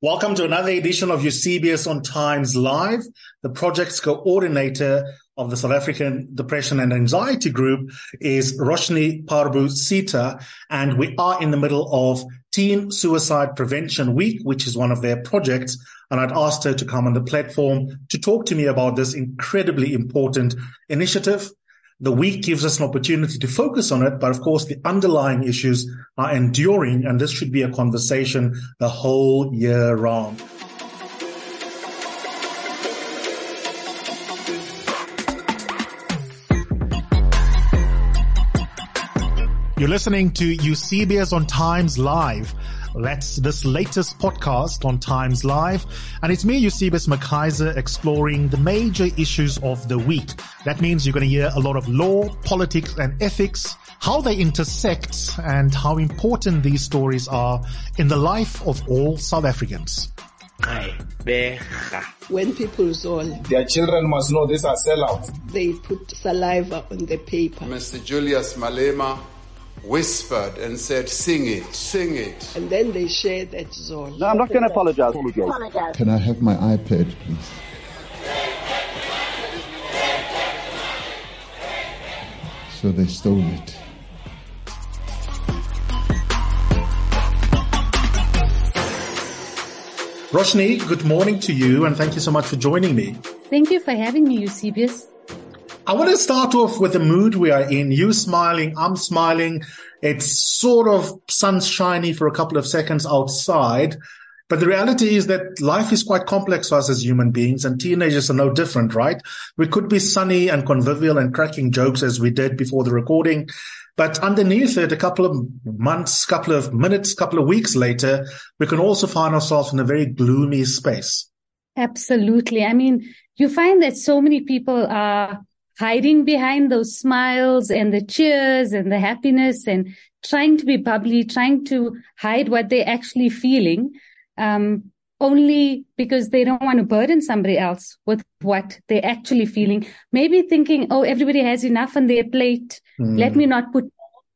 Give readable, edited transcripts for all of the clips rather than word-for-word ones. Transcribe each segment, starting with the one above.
Welcome to another edition of Eusebius on Times Live. The project's coordinator of the South African Depression and Anxiety Group is Roshni Parbu-Sita, and we are in the middle of Teen Suicide Prevention Week, which is one of their projects, and I'd asked her to come on the platform to talk to me about this incredibly important initiative. The week gives us an opportunity to focus on it, but of course the underlying issues are enduring, and this should be a conversation the whole year round. You're listening to Eusebius on Times Live. That's this latest podcast on Times Live. And it's me, Eusebius McKaiser, exploring the major issues of the week. That means you're going to hear a lot of law, politics, and ethics, how they intersect, and how important these stories are in the life of all South Africans. When people zone, their children must know these are sellouts. They put saliva on the paper. Mr. Julius Malema whispered and said, sing it, sing it. And then they share that zone. No, I'm not going to apologize. Can I have my iPad, please? So they stole it. Roshni, good morning to you, and thank you so much for joining me. Thank you for having me, Eusebius. I want to start off with the mood we are in. You smiling, I'm smiling. It's sort of sunshiny for a couple of seconds outside. But the reality is that life is quite complex for us as human beings, and teenagers are no different, right? We could be sunny and convivial and cracking jokes as we did before the recording. But underneath it, a couple of months, couple of minutes, couple of weeks later, we can also find ourselves in a very gloomy space. Absolutely. I mean, you find that so many people are hiding behind those smiles and the cheers and the happiness and trying to be bubbly, trying to hide what they're actually feeling, only because they don't want to burden somebody else with what they're actually feeling. Maybe thinking, oh, everybody has enough on their plate. Let me not put,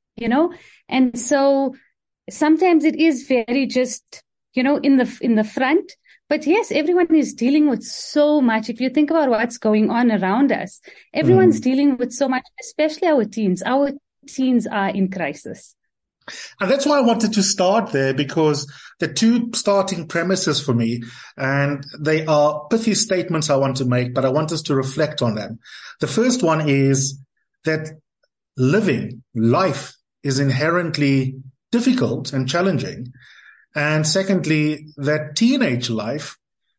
and so sometimes it is very just, in the front. But yes, everyone is dealing with so much. If you think about what's going on around us, everyone's dealing with so much, especially our teens. Our teens are in crisis. And that's why I wanted to start there, because the two starting premises for me, and they are pithy statements I want to make, but I want us to reflect on them. The first one is that life is inherently difficult and challenging. And secondly, that teenage life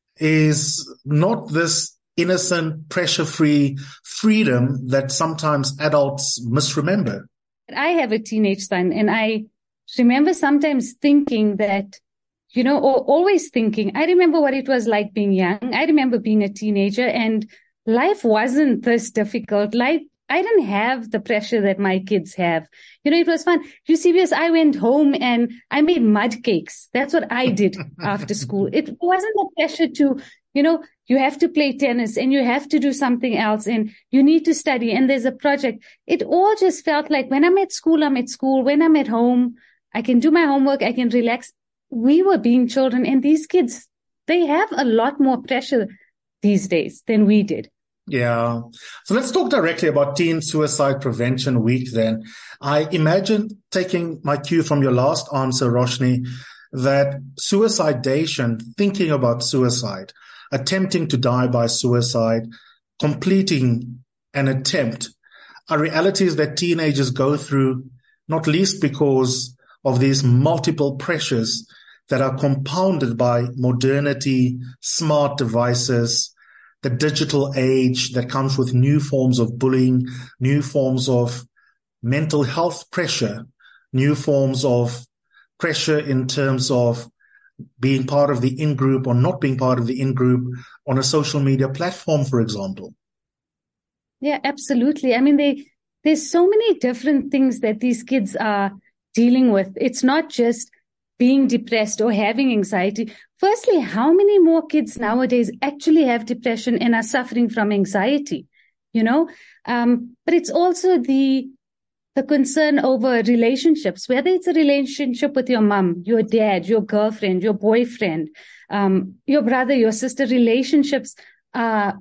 is not this innocent, pressure-free freedom that sometimes adults misremember. I have a teenage son, and I remember sometimes thinking that, or always thinking, I remember what it was like being young. I remember being a teenager, and life wasn't this difficult. I didn't have the pressure that my kids have. It was fun. Eusebius, I went home and I made mud cakes. That's what I did after school. It wasn't the pressure to, you have to play tennis and you have to do something else and you need to study and there's a project. It all just felt like when I'm at school, I'm at school. When I'm at home, I can do my homework. I can relax. We were being children, and these kids, they have a lot more pressure these days than we did. Yeah. So let's talk directly about Teen Suicide Prevention Week then. I imagine, taking my cue from your last answer, Roshni, that suicidation, thinking about suicide, attempting to die by suicide, completing an attempt, are realities that teenagers go through, not least because of these multiple pressures that are compounded by modernity, smart devices, the digital age that comes with new forms of bullying, new forms of mental health pressure, new forms of pressure in terms of being part of the in-group or not being part of the in-group on a social media platform, for example. Yeah, absolutely. I mean, there's so many different things that these kids are dealing with. It's not just being depressed or having anxiety. Firstly, how many more kids nowadays actually have depression and are suffering from anxiety? But it's also the the concern over relationships, whether it's a relationship with your mom, your dad, your girlfriend, your boyfriend, your brother, your sister. Relationships are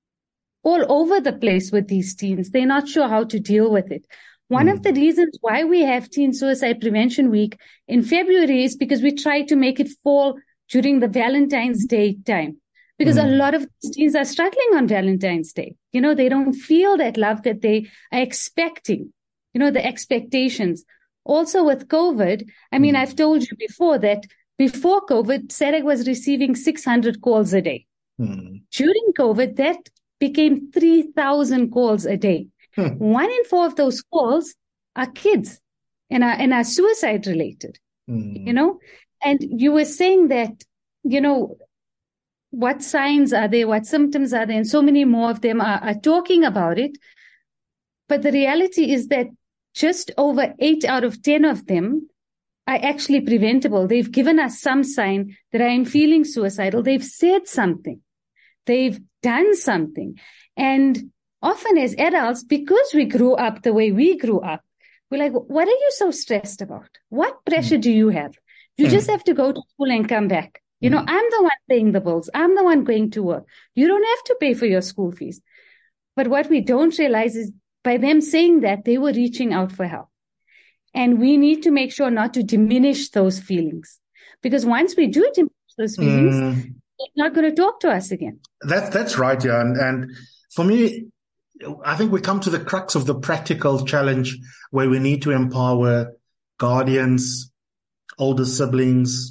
all over the place with these teens. They're not sure how to deal with it. One of the reasons why we have Teen Suicide Prevention Week in February is because we try to make it fall during the Valentine's Day time. Because a lot of teens are struggling on Valentine's Day. You know, they don't feel that love that they are expecting, you know, the expectations. Also with COVID, I mean, I've told you before that before COVID, SADAG was receiving 600 calls a day. During COVID, that became 3,000 calls a day. 1 in 4 of those calls are kids and are suicide related, you know, and you were saying that, you know, what signs are there? What symptoms are there? And so many more of them are talking about it. But the reality is that just over 8 out of 10 of them are actually preventable. They've given us some sign that I am feeling suicidal. They've said something. They've done something. And often as adults, because we grew up the way we grew up, we're like, what are you so stressed about? What pressure do you have? You just have to go to school and come back. You know, I'm the one paying the bills. I'm the one going to work. You don't have to pay for your school fees. But what we don't realize is by them saying that, they were reaching out for help. And we need to make sure not to diminish those feelings. Because once we do diminish those feelings, they're not going to talk to us again. That's right, yeah. And for me, I think we come to the crux of the practical challenge where we need to empower guardians, older siblings,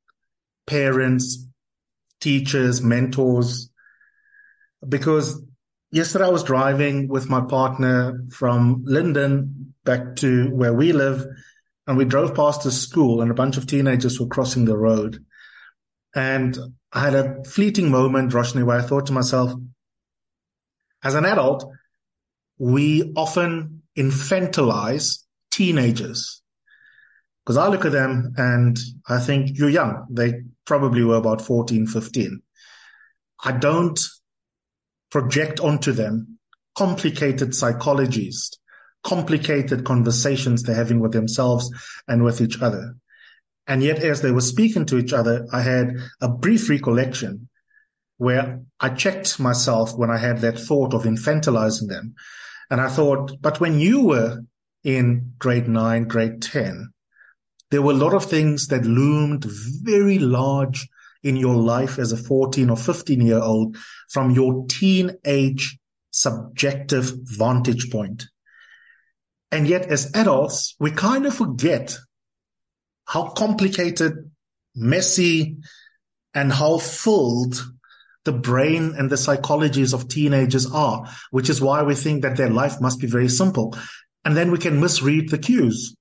parents, teachers, mentors. Because yesterday I was driving with my partner from Linden back to where we live, and we drove past a school and a bunch of teenagers were crossing the road. And I had a fleeting moment, Roshni, where I thought to myself, as an adult, we often infantilize teenagers. Because I look at them and I think, you're young. They probably were about 14, 15. I don't project onto them complicated psychologies, complicated conversations they're having with themselves and with each other. And yet, as they were speaking to each other, I had a brief recollection where I checked myself when I had that thought of infantilizing them. And I thought, but when you were in grade 9, grade 10, there were a lot of things that loomed very large in your life as a 14 or 15-year-old from your teenage subjective vantage point. And yet, as adults, we kind of forget how complicated, messy, and how filled the brain and the psychologies of teenagers are, which is why we think that their life must be very simple. And then we can misread the cues.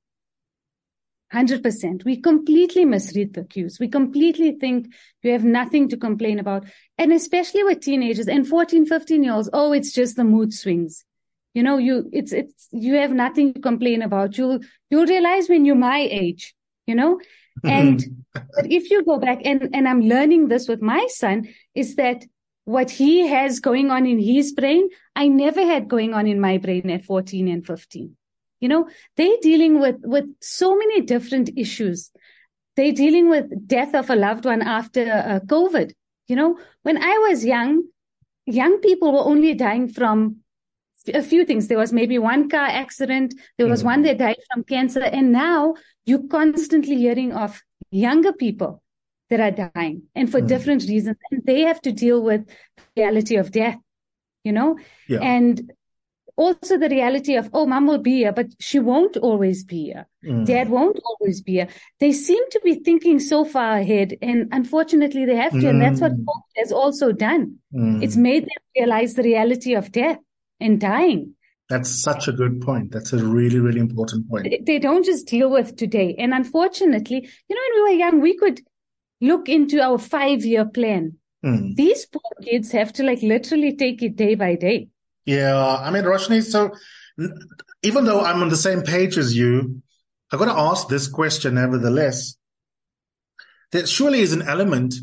100%. We completely misread the cues. We completely think you have nothing to complain about. And especially with teenagers and 14, 15-year-olds, oh, it's just the mood swings. You know, you have nothing to complain about. You'll realize when you're my age, you know, and but if you go back and I'm learning this with my son is that what he has going on in his brain, I never had going on in my brain at 14 and 15. You know, they're dealing with so many different issues. They're dealing with death of a loved one after COVID. You know, when I was young people were only dying from a few things. There was maybe one car accident. There was one that died from cancer. And now you're constantly hearing of younger people that are dying and for different reasons. And they have to deal with the reality of death, you know, and also the reality of, oh, mom will be here, but she won't always be here. Dad won't always be here. They seem to be thinking so far ahead. And unfortunately, they have to. And that's what COVID has also done. It's made them realize the reality of death and dying. That's such a good point. That's a really, really important point. They don't just deal with today. And unfortunately, you know, when we were young, we could look into our 5-year plan. These poor kids have to literally take it day by day. Yeah. I mean, Roshni, so even though I'm on the same page as you, I've got to ask this question nevertheless. There surely is an element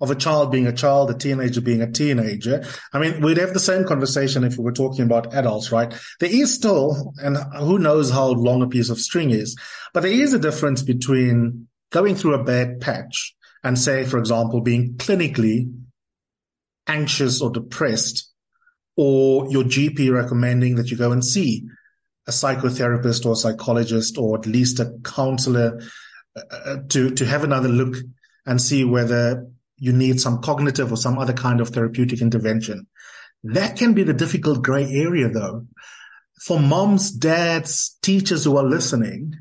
of a child being a child, a teenager being a teenager. I mean, we'd have the same conversation if we were talking about adults, right? There is still, and who knows how long a piece of string is, but there is a difference between going through a bad patch and, say, for example, being clinically anxious or depressed, or your GP recommending that you go and see a psychotherapist or a psychologist or at least a counselor to have another look and see whether you need some cognitive or some other kind of therapeutic intervention. That can be the difficult gray area, though. For moms, dads, teachers who are listening,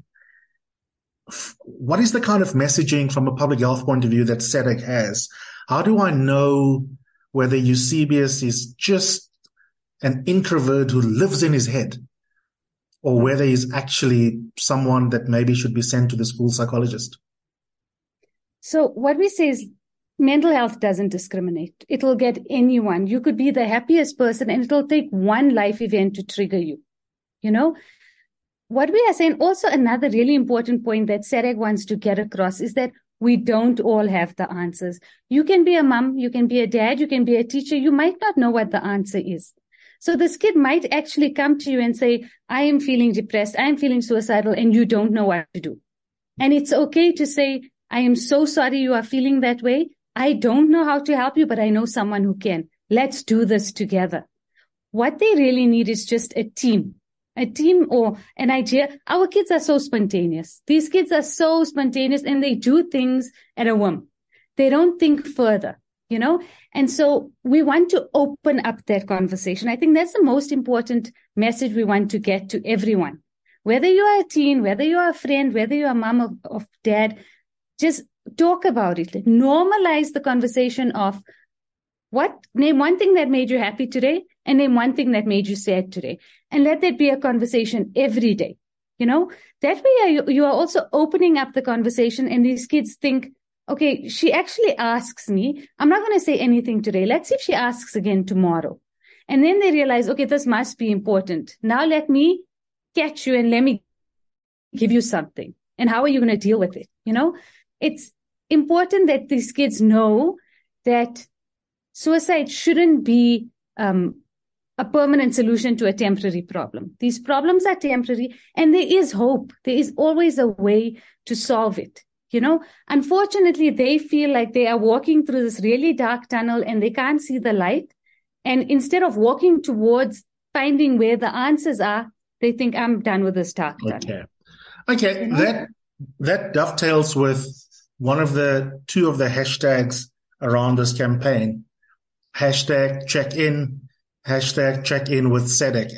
what is the kind of messaging from a public health point of view that SADC has? How do I know whether Eusebius is just an introvert who lives in his head, or whether he's actually someone that maybe should be sent to the school psychologist? So what we say is mental health doesn't discriminate. It'll get anyone. You could be the happiest person and it'll take one life event to trigger you. You know, what we are saying, also another really important point that SADC wants to get across is that we don't all have the answers. You can be a mom, you can be a dad, you can be a teacher. You might not know what the answer is. So this kid might actually come to you and say, I am feeling depressed, I am feeling suicidal, and you don't know what to do. And it's okay to say, I am so sorry you are feeling that way. I don't know how to help you, but I know someone who can. Let's do this together. What they really need is just a team or an idea. Our kids are so spontaneous. These kids are so spontaneous and they do things at a whim. They don't think further, you know? And so we want to open up that conversation. I think that's the most important message we want to get to everyone. Whether you are a teen, whether you are a friend, whether you are a mom or dad, just talk about it. Normalize the conversation of name one thing that made you happy today and name one thing that made you sad today. And let that be a conversation every day. You know, that way you are also opening up the conversation, and these kids think, okay, she actually asks me. I'm not going to say anything today. Let's see if she asks again tomorrow. And then they realize, okay, this must be important. Now let me catch you and let me give you something. And how are you going to deal with it? You know, it's important that these kids know that suicide shouldn't be a permanent solution to a temporary problem. These problems are temporary, and there is hope. There is always a way to solve it. You know, unfortunately, they feel like they are walking through this really dark tunnel and they can't see the light. And instead of walking towards finding where the answers are, they think, I'm done with this dark tunnel. Okay. You know? That dovetails with two of the hashtags around this campaign. Hashtag check in with SADAG,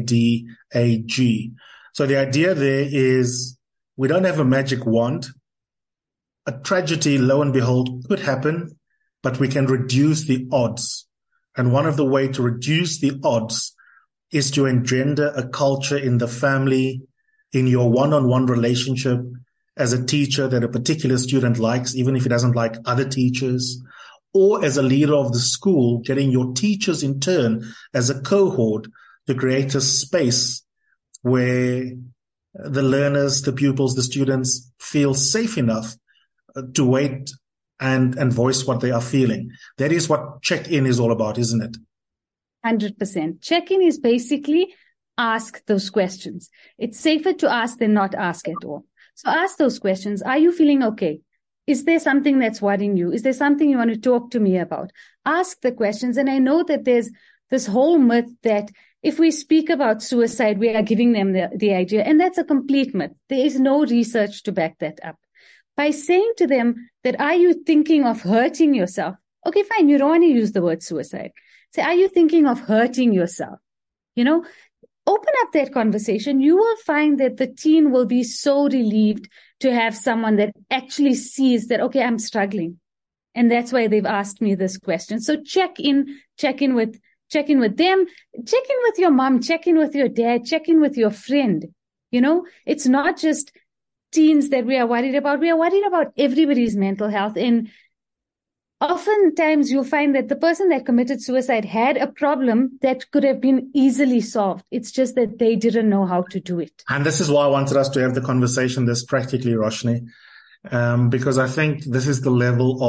SADAG. So the idea there is we don't have a magic wand. A tragedy, lo and behold, could happen, but we can reduce the odds. And one of the ways to reduce the odds is to engender a culture in the family, in your one-on-one relationship as a teacher that a particular student likes, even if he doesn't like other teachers, or as a leader of the school, getting your teachers in turn as a cohort to create a space where the learners, the pupils, the students feel safe enough to wait and voice what they are feeling. That is what check-in is all about, isn't it? 100%. Check-in is basically ask those questions. It's safer to ask than not ask at all. So ask those questions. Are you feeling okay? Is there something that's worrying you? Is there something you want to talk to me about? Ask the questions. And I know that there's this whole myth that if we speak about suicide, we are giving them the idea. And that's a complete myth. There is no research to back that up. By saying to them that, are you thinking of hurting yourself? Okay, fine. You don't want to use the word suicide. Say, are you thinking of hurting yourself? You know, open up that conversation. You will find that the teen will be so relieved to have someone that actually sees that, okay, I'm struggling. And that's why they've asked me this question. So check in with them, check in with your mom, check in with your dad, check in with your friend. You know, it's not just teens that we are worried about. We are worried about everybody's mental health. And oftentimes you'll find that the person that committed suicide had a problem that could have been easily solved. It's just that they didn't know how to do it. And this is why I wanted us to have the conversation this practically, Roshni, because I think this is the level of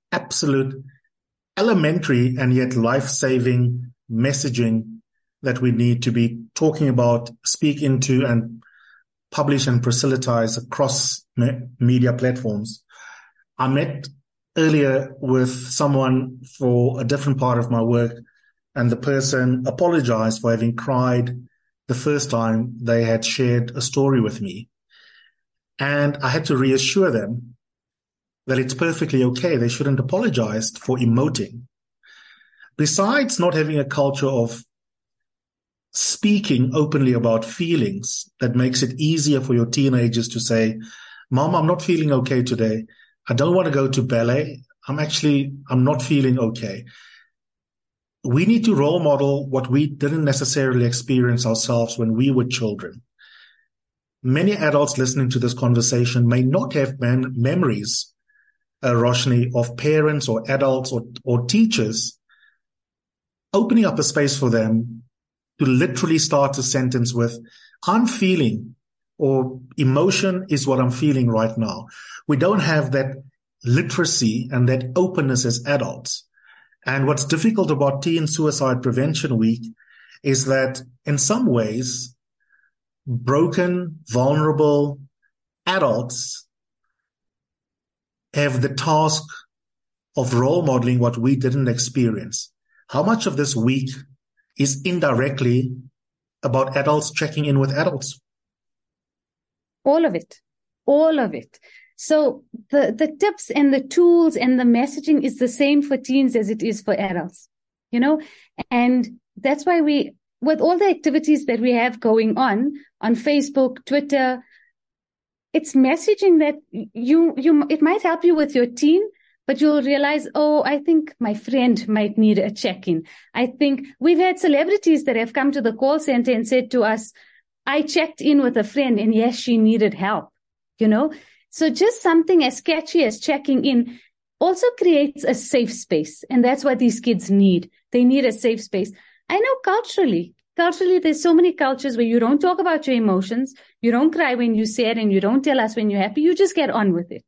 absolute elementary and yet life-saving messaging that we need to be talking about, speak into, and publish and proselytize across media platforms. I met earlier with someone for a different part of my work, and the person apologized for having cried the first time they had shared a story with me. And I had to reassure them that it's perfectly okay. They shouldn't apologize for emoting. Besides not having a culture of speaking openly about feelings that makes it easier for your teenagers to say, Mom, I'm not feeling okay today. I don't want to go to ballet. I'm not feeling okay. We need to role model what we didn't necessarily experience ourselves when we were children. Many adults listening to this conversation may not have memories, Roshni, of parents or adults or teachers opening up a space for them to literally start a sentence with, I'm feeling, or emotion is what I'm feeling right now. We don't have that literacy and that openness as adults. And what's difficult about Teen Suicide Prevention Week is that in some ways, broken, vulnerable adults have the task of role modeling what we didn't experience. How much of this week is indirectly about adults checking in with adults? All of it. All of it. So the tips and the tools and the messaging is the same for teens as it is for adults, and that's why with all the activities that we have going on Facebook, Twitter, it's messaging that it might help you with your teen, but you'll realize, I think my friend might need a check-in. I think we've had celebrities that have come to the call center and said to us, I checked in with a friend and yes, she needed help, So just something as sketchy as checking in also creates a safe space. And that's what these kids need. They need a safe space. I know culturally, there's so many cultures where you don't talk about your emotions. You don't cry when you're sad and you don't tell us when you're happy. You just get on with it,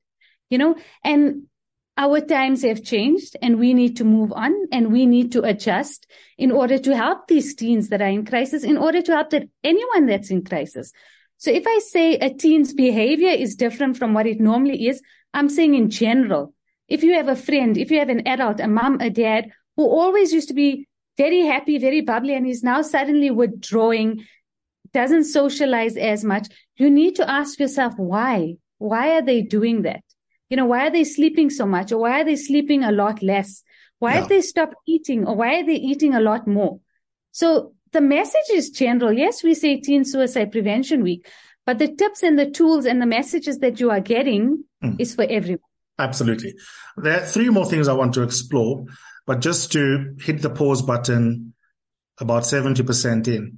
and our times have changed and we need to move on and we need to adjust in order to help these teens that are in crisis, in order to help anyone that's in crisis. So if I say a teen's behavior is different from what it normally is, I'm saying in general, if you have a friend, if you have an adult, a mom, a dad, who always used to be very happy, very bubbly, and is now suddenly withdrawing, doesn't socialize as much, you need to ask yourself why. Why are they doing that? Why are they sleeping so much? Or why are they sleeping a lot less? Why have they stopped eating? Or why are they eating a lot more? So the message is general. Yes, we say Teen Suicide Prevention Week, but the tips and the tools and the messages that you are getting is for everyone. Absolutely. There are three more things I want to explore, but just to hit the pause button about 70% in.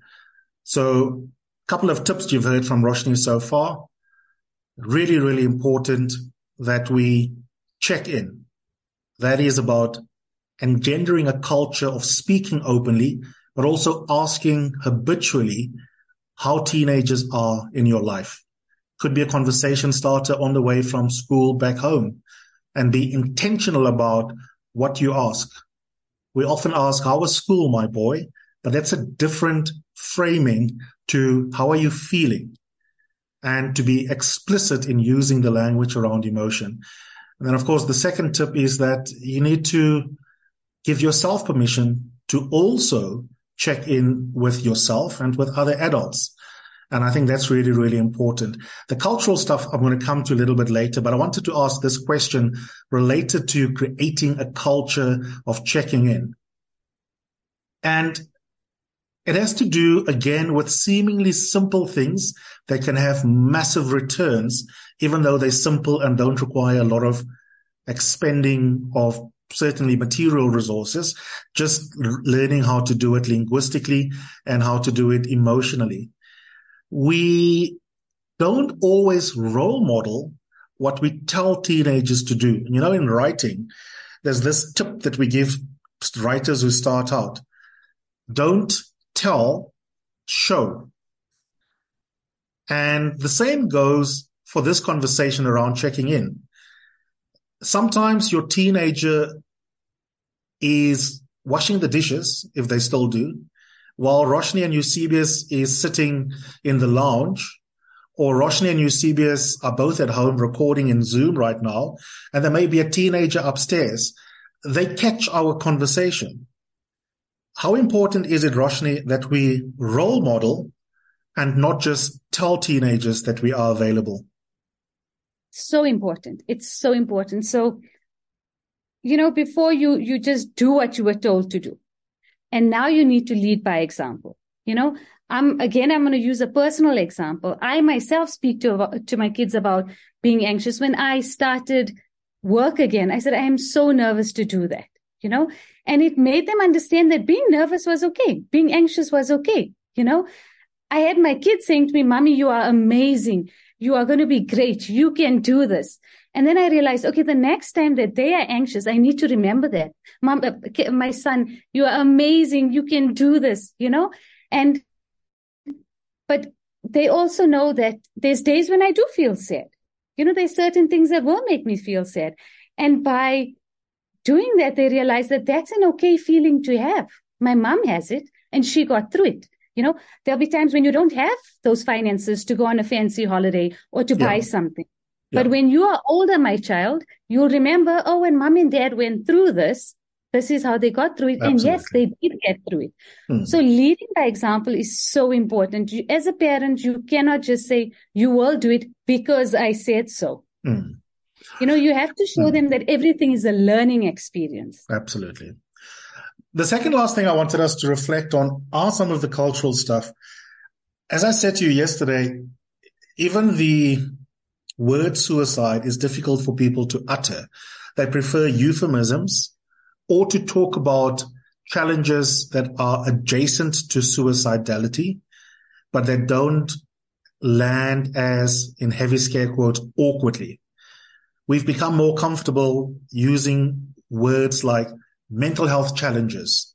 So a couple of tips you've heard from Roshni so far. Really, really important that we check in. That is about engendering a culture of speaking openly, but also asking habitually how teenagers are in your life. Could be a conversation starter on the way from school back home, and be intentional about what you ask. We often ask, how was school, my boy? But that's a different framing to how are you feeling? And to be explicit in using the language around emotion. And then, of course, the second tip is that you need to give yourself permission to also check in with yourself and with other adults. And I think that's really, really important. The cultural stuff I'm going to come to a little bit later, but I wanted to ask this question related to creating a culture of checking in. And it has to do, again, with seemingly simple things that can have massive returns, even though they're simple and don't require a lot of expending of certainly material resources, just learning how to do it linguistically and how to do it emotionally. We don't always role model what we tell teenagers to do. In writing, there's this tip that we give writers who start out. Don't tell, show. And the same goes for this conversation around checking in. sometimes your teenager is washing the dishes, if they still do, while Roshni and Eusebius is sitting in the lounge, or Roshni and Eusebius are both at home recording in Zoom right now, and there may be a teenager upstairs. They catch our conversation. How important is it, Roshni, that we role model and not just tell teenagers that we are available? So important. It's so important. So, before you just do what you were told to do. And now you need to lead by example. I'm going to use a personal example. I myself speak to my kids about being anxious. When I started work again, I said, I am so nervous to do that, and it made them understand that being nervous was okay. Being anxious was okay. I had my kids saying to me, Mommy, you are amazing. You are going to be great. You can do this. And then I realized, okay, the next time that they are anxious, I need to remember that. Mom, my son, you are amazing. You can do this, but they also know that there's days when I do feel sad. There's certain things that will make me feel sad. And by doing that, they realize that that's an okay feeling to have. My mom has it and she got through it. There'll be times when you don't have those finances to go on a fancy holiday or to buy something. But when you are older, my child, you'll remember, when mom and dad went through this is how they got through it. Absolutely. And yes, they did get through it. So leading by example is so important. As a parent, you cannot just say, you will do it because I said so. You have to show them that everything is a learning experience. Absolutely. The second last thing I wanted us to reflect on are some of the cultural stuff. As I said to you yesterday, even the word suicide is difficult for people to utter. They prefer euphemisms or to talk about challenges that are adjacent to suicidality, but that don't land as, in heavy scare quotes, awkwardly. We've become more comfortable using words like mental health challenges,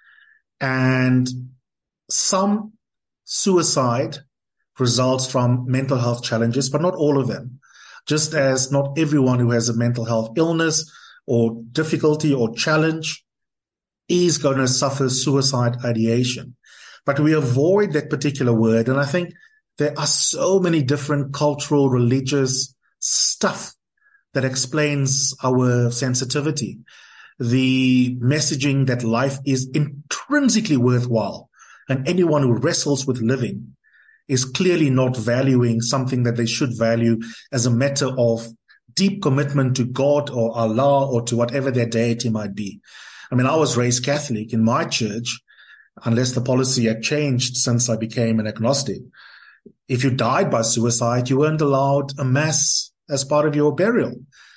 and some suicide results from mental health challenges, but not all of them. Just as not everyone who has a mental health illness or difficulty or challenge is going to suffer suicide ideation. But we avoid that particular word. And I think there are so many different cultural, religious stuff that explains our sensitivity. The messaging that life is intrinsically worthwhile, and anyone who wrestles with living is clearly not valuing something that they should value as a matter of deep commitment to God or Allah or to whatever their deity might be. I mean, I was raised Catholic. In my church, unless the policy had changed since I became an agnostic, if you died by suicide, you weren't allowed a mass as part of your burial.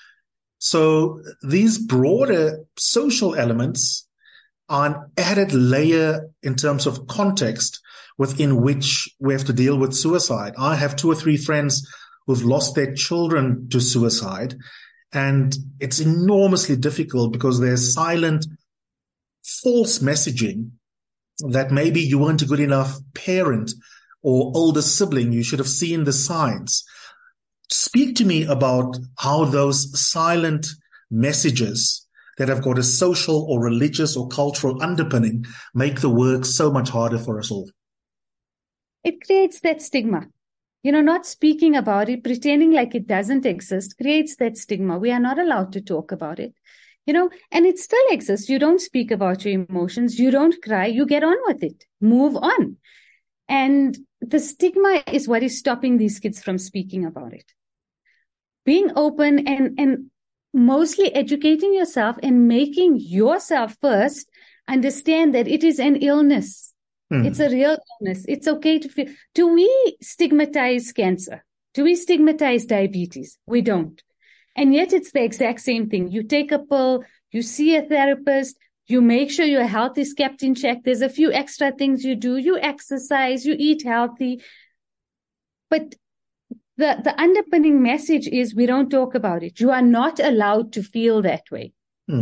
So these broader social elements are an added layer in terms of context within which we have to deal with suicide. I have 2 or 3 friends who've lost their children to suicide, and it's enormously difficult because there's silent, false messaging that maybe you weren't a good enough parent or older sibling. You should have seen the signs. Speak to me about how those silent messages that have got a social or religious or cultural underpinning make the work so much harder for us all. It creates that stigma. Not speaking about it, pretending like it doesn't exist, creates that stigma. We are not allowed to talk about it, and it still exists. You don't speak about your emotions. You don't cry. You get on with it. Move on. And the stigma is what is stopping these kids from speaking about it. Being open and mostly educating yourself and making yourself first understand that it is an illness. It's a real illness. It's okay to feel. Do we stigmatize cancer? Do we stigmatize diabetes? We don't. And yet it's the exact same thing. You take a pill, you see a therapist, you make sure your health is kept in check. There's a few extra things you do. You exercise, you eat healthy. But the underpinning message is we don't talk about it. You are not allowed to feel that way.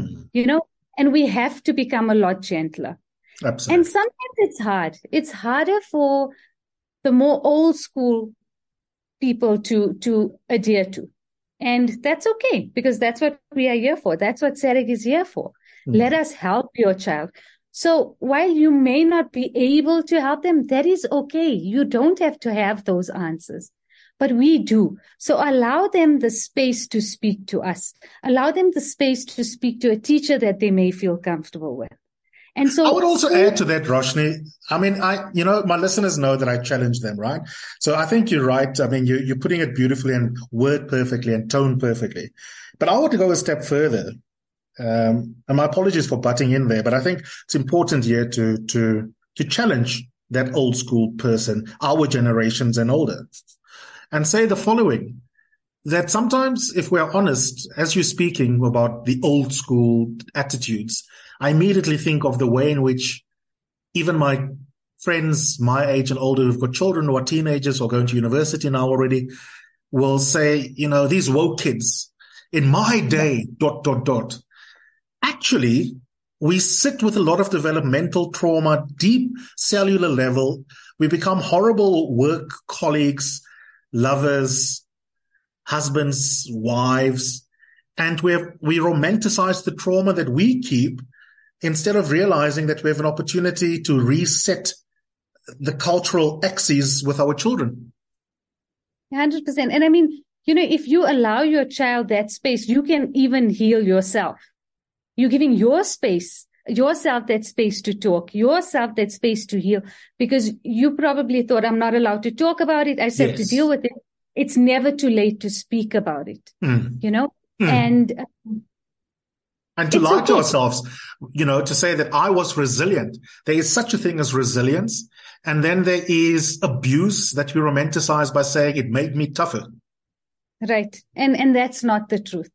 And we have to become a lot gentler. Absolutely. And sometimes it's hard. It's harder for the more old school people to adhere to. And that's okay, because that's what we are here for. That's what SADC is here for. Let us help your child. So while you may not be able to help them, that is okay. You don't have to have those answers, but we do. So allow them the space to speak to us. Allow them the space to speak to a teacher that they may feel comfortable with. And so I would also add to that, Roshni. I mean, my listeners know that I challenge them, right? So I think you're right. I mean, you're putting it beautifully and word perfectly and tone perfectly. But I want to go a step further. And my apologies for butting in there, but I think it's important here to challenge that old school person, our generations and older, and say the following, that sometimes if we're honest, as you're speaking about the old school attitudes, I immediately think of the way in which even my friends my age and older who've got children who are teenagers or going to university now already will say, these woke kids, in my day, ... Actually, we sit with a lot of developmental trauma, deep cellular level. We become horrible work colleagues, lovers, husbands, wives, and we romanticize the trauma that we keep instead of realizing that we have an opportunity to reset the cultural axes with our children. 100%. And I mean, if you allow your child that space, you can even heal yourself. You're giving yourself that space to talk, yourself that space to heal, because you probably thought, I'm not allowed to talk about it. I just have to deal with it. It's never too late to speak about it, And to lie to ourselves, to say that I was resilient. There is such a thing as resilience. And then there is abuse that we romanticize by saying it made me tougher. Right. And that's not the truth.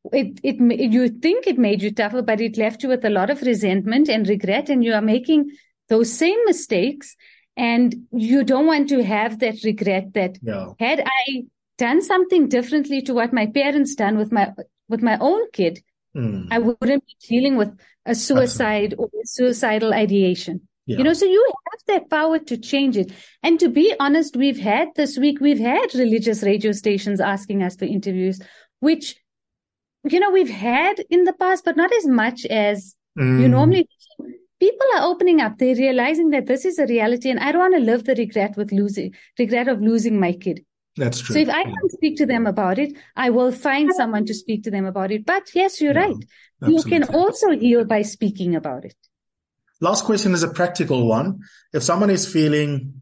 You think it made you tougher, but it left you with a lot of resentment and regret, and you are making those same mistakes, and you don't want to have that regret that had I done something differently to what my parents done with my own kid, I wouldn't be dealing with a suicide or a suicidal ideation. So you have that power to change it. And to be honest, we've had religious radio stations asking us for interviews, which we've had in the past, but not as much as you normally. People are opening up. They're realizing that this is a reality, and I don't want to live the regret of losing my kid. That's true. So if I can't speak to them about it, I will find someone to speak to them about it. But yes, you're right. Absolutely. You can also heal by speaking about it. Last question is a practical one. If someone is feeling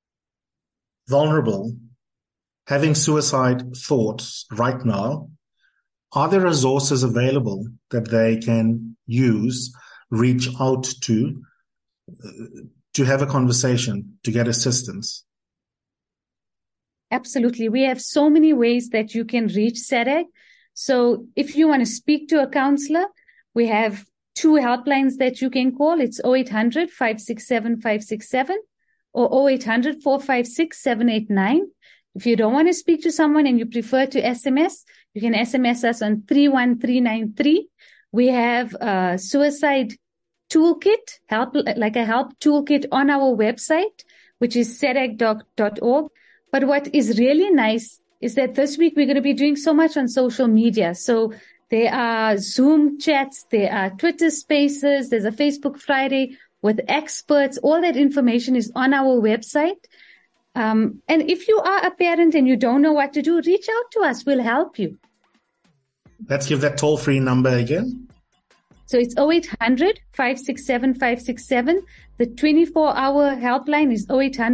vulnerable, having suicide thoughts right now, are there resources available that they can use, reach out to have a conversation, to get assistance? Absolutely. We have so many ways that you can reach SADC. So if you want to speak to a counselor, we have 2 helplines that you can call. It's 0800-567-567 or 0800-456-789. If you don't want to speak to someone and you prefer to SMS, you can SMS us on 31393. We have a suicide toolkit, help toolkit on our website, which is sadc.org. But what is really nice is that this week we're going to be doing so much on social media. So there are Zoom chats, there are Twitter spaces, there's a Facebook Friday with experts. All that information is on our website. And if you are a parent and you don't know what to do, reach out to us. We'll help you. Let's give that toll-free number again. So it's 0800-567-567. The 24-hour helpline is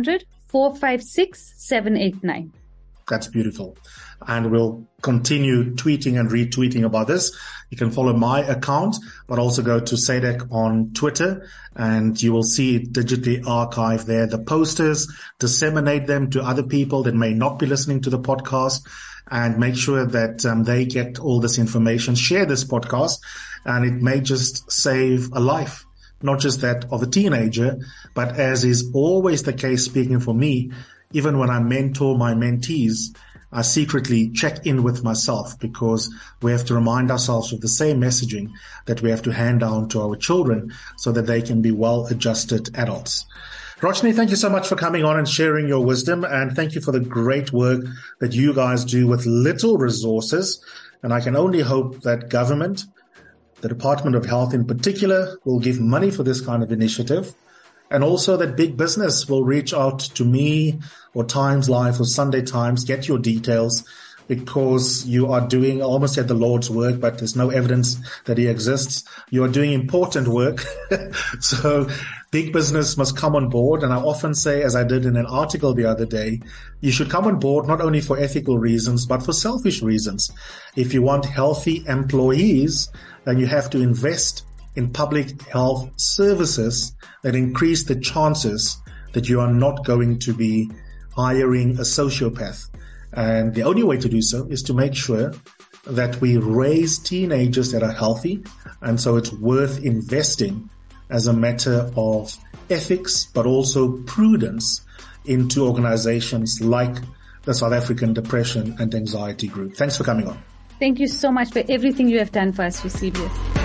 0800-456-789. That's beautiful. And we'll continue tweeting and retweeting about this. You can follow my account, but also go to SADC on Twitter, and you will see it digitally archived there. The posters, disseminate them to other people that may not be listening to the podcast, and make sure that they get all this information. Share this podcast, and it may just save a life, not just that of a teenager, but as is always the case, speaking for me, even when I mentor my mentees, I secretly check in with myself, because we have to remind ourselves of the same messaging that we have to hand down to our children so that they can be well-adjusted adults. Roshni, thank you so much for coming on and sharing your wisdom. And thank you for the great work that you guys do with little resources. And I can only hope that government, the Department of Health in particular, will give money for this kind of initiative. And also that big business will reach out to me or Times Live or Sunday Times, get your details, because you are doing, I almost said the Lord's work, but there's no evidence that he exists. You are doing important work. So big business must come on board. And I often say, as I did in an article the other day, you should come on board not only for ethical reasons, but for selfish reasons. If you want healthy employees, then you have to invest in public health services that increase the chances that you are not going to be hiring a sociopath. And the only way to do so is to make sure that we raise teenagers that are healthy. And so it's worth investing as a matter of ethics, but also prudence into organizations like the South African Depression and Anxiety Group. Thanks for coming on. Thank you so much for everything you have done for us, Eusebius.